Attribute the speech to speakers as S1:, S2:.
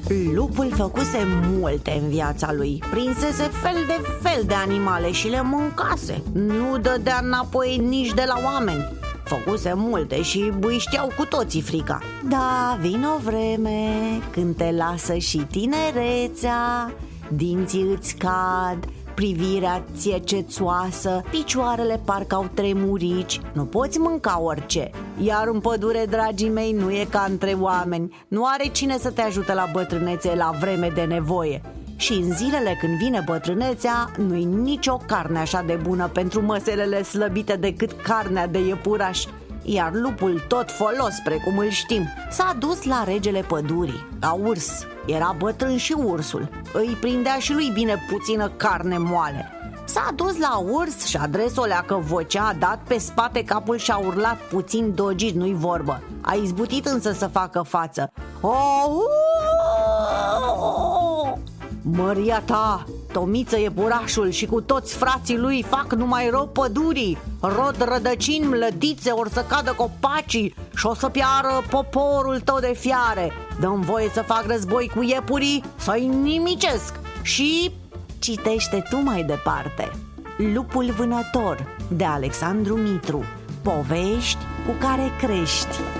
S1: Lupul făcuse multe în viața lui. Prinsese fel de animale și le mâncase. Nu dădea înapoi nici de la oameni. Făcuse multe și îi știau cu toții frica. Da, vine o vreme când te lasă și tinerețea, dinții îți cad, privirea ți-e cețoasă, picioarele parcă au tremurici, nu poți mânca orice. Iar în pădure, dragii mei, nu e ca între oameni. Nu are cine să te ajute la bătrânețe la vreme de nevoie. Și în zilele când vine bătrânețea, nu-i nicio carne așa de bună pentru măselele slăbite decât carnea de iepuraș. Iar lupul, tot folos precum îl știm, s-a dus la regele pădurii, la urs. Era bătrân și ursul. Îi prindea și lui bine puțină carne moale. S-a dus la urs și adres o leacă vocea, a dat pe spate capul și a urlat puțin dogit, nu-i vorbă. A izbutit însă să facă față. Măria ta, Tomiță iepurașul și cu toți frații lui fac numai rău pădurii. Rod rădăcini, mlădițe, or să cadă copacii și o să piară poporul tău de fiare. Dă-mi voie să fac război cu iepurii, să-i nimicesc. Și citește tu mai departe. Lupul vânător, de Alexandru Mitru. Povești cu care crești.